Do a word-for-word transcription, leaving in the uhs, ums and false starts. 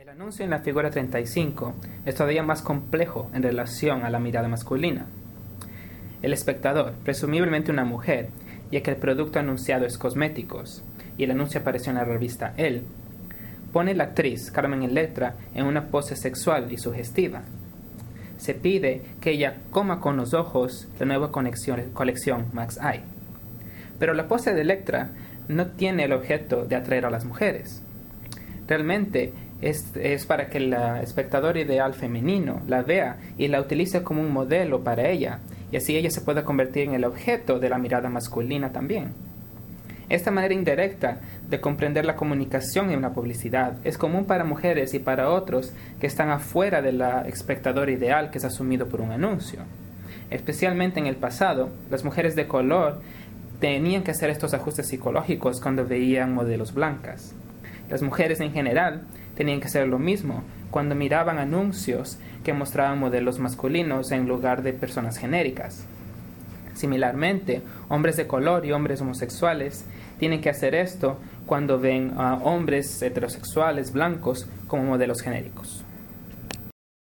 El anuncio en la figura treinta y cinco es todavía más complejo en relación a la mirada masculina. El espectador, presumiblemente una mujer, ya que el producto anunciado es cosméticos y el anuncio apareció en la revista Elle, pone a la actriz Carmen Electra en una pose sexual y sugestiva. Se pide que ella coma con los ojos la nueva colección, colección Max Eye. Pero la pose de Electra no tiene el objeto de atraer a las mujeres. Realmente es, es para que el espectador ideal femenino la vea y la utilice como un modelo para ella, y así ella se pueda convertir en el objeto de la mirada masculina también. Esta manera indirecta de comprender la comunicación en una publicidad es común para mujeres y para otros que están afuera del espectador ideal que es asumido por un anuncio. Especialmente en el pasado, las mujeres de color tenían que hacer estos ajustes psicológicos cuando veían modelos blancas. Las mujeres en general tenían que hacer lo mismo cuando miraban anuncios que mostraban modelos masculinos en lugar de personas genéricas. Similarmente, hombres de color y hombres homosexuales tienen que hacer esto cuando ven a hombres heterosexuales blancos como modelos genéricos.